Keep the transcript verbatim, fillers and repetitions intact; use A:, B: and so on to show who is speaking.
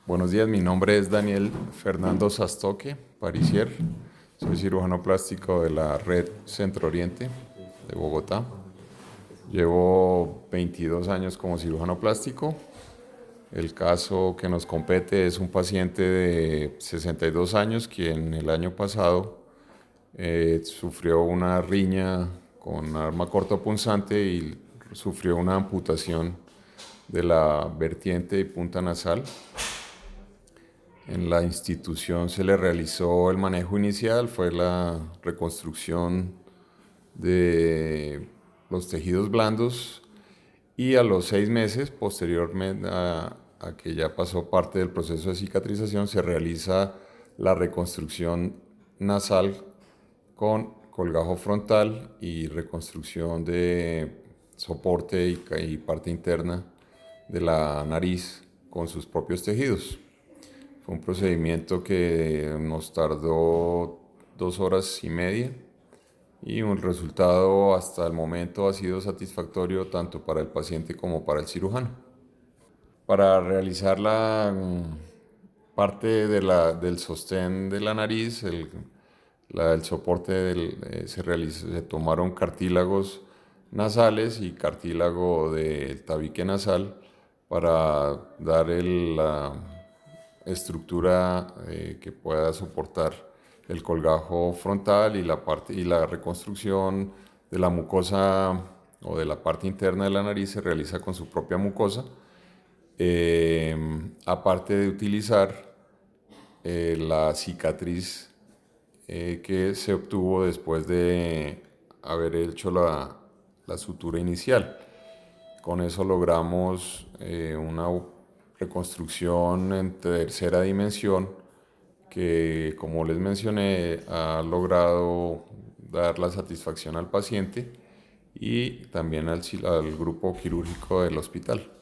A: Buenos días, mi nombre es Daniel Fernando Sastoque Parisier. Soy cirujano plástico de la Red Centro Oriente de Bogotá. Llevo veintidós años como cirujano plástico. El caso que nos compete es un paciente de sesenta y dos años quien el año pasado eh, sufrió una riña con arma cortopunzante y sufrió una amputación de la vertiente y punta nasal. En la institución se le realizó el manejo inicial, fue la reconstrucción de los tejidos blandos y a los seis meses, posteriormente a, a que ya pasó parte del proceso de cicatrización, se realiza la reconstrucción nasal con colgajo frontal y reconstrucción de soporte y, y parte interna de la nariz con sus propios tejidos. Fue un procedimiento que nos tardó dos horas y media y un resultado hasta el momento ha sido satisfactorio tanto para el paciente como para el cirujano. Para realizar la mm, parte de la, del sostén de la nariz, el, la, el soporte del, eh, se, realizó, se tomaron cartílagos nasales y cartílago del tabique nasal para dar el, la estructura eh, que pueda soportar el colgajo frontal y la, parte, y la reconstrucción de la mucosa o de la parte interna de la nariz se realiza con su propia mucosa, eh, aparte de utilizar eh, la cicatriz eh, que se obtuvo después de haber hecho la, la sutura inicial. Con eso logramos eh, una reconstrucción en tercera dimensión que, como les mencioné, ha logrado dar la satisfacción al paciente y también al, al grupo quirúrgico del hospital.